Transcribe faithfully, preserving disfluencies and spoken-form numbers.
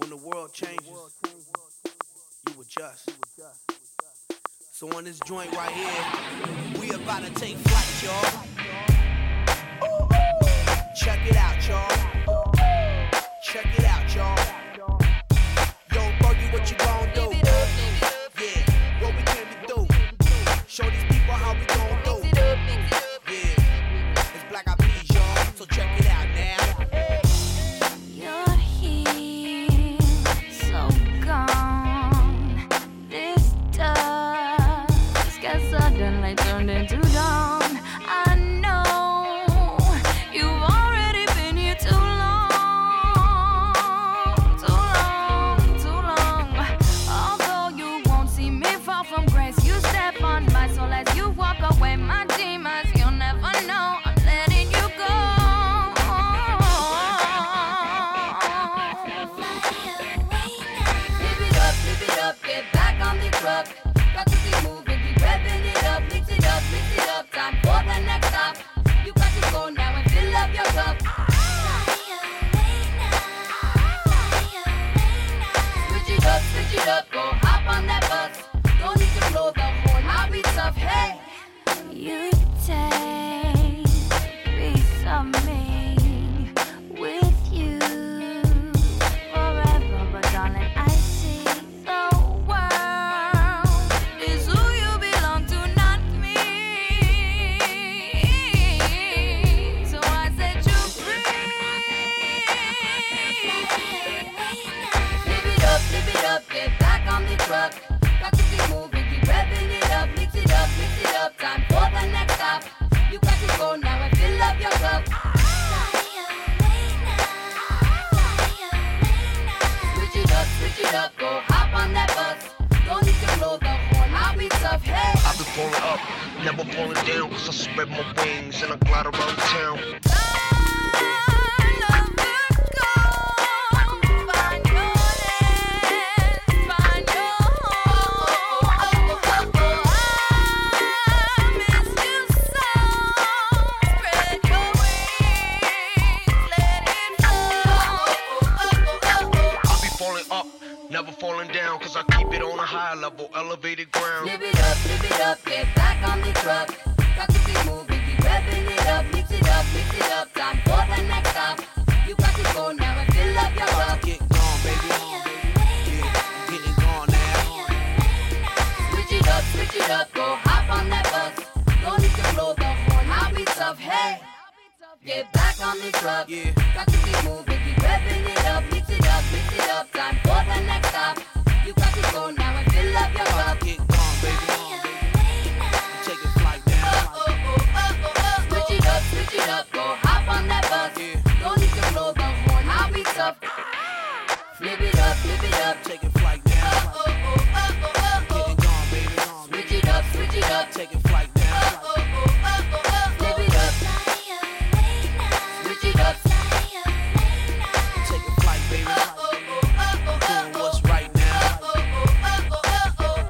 When the world changes, you adjust. So on this joint right here, we about to take flight, y'all. Check it out, y'all. Check it out, y'all. Yo, Buggy, what you gon' do? Yeah, what we came to do. Show these people how we gon' do. Yeah, it's Black Eyed Peas, y'all. So check it out now. You're here, so gone. This dusk got suddenly turned into dawn. I know you've already been here too long, too long, too long. Although you won't see me fall from grace, you step on my soul as you walk away. My demons, you'll never know. I'm letting you go. Live it up, live it up, get back on the truck. Got to keep moving, keep revving it up, mix it up, mix it up. Time for the next stop. You got to go now and fill up your cup. Switch it up, switch it up, go hop on that bus. Don't need to blow the horn, I'll be tough, hey. You take piece of me with you forever, but darling, I see the world is who you belong to, not me. So I set you free. Live it up, live it up, get back on the truck. Got to keep moving, keep revving it up, mix it up, mix it up. Time for the next stop. You got to go now and fill up your cup. Switch it up, switch it up, go hop on that bus. Don't need to blow the horn, I'll be tough, hey. I've been falling up, never falling down, cause I spread my wings and I glide around town. Never falling down, cause I keep it on a high level, elevated ground. Live it up, live it up, get back on the truck. Got to keep moving, keep revving it up, mix it up, mix it up. Time for the next stop. You got to go now and fill up your cup. Get gone, baby. Yeah, get it gone now. Switch it up, switch it up, go hop on that bus. Don't need to blow the horn, I'll be tough, hey. Get back on the truck. Yeah. Got to keep moving, keep revving it up, mix it up, mix it up. Time for the next stop. You got to go now and fill up your cup. Get gone, baby. Take a flight down. Oh, oh, oh, oh, oh. Switch it up, switch it up, go hop on that bus. Yeah. Don't need to blow the horn, I'll be tough. Flip it up, flip it up. Take a flight.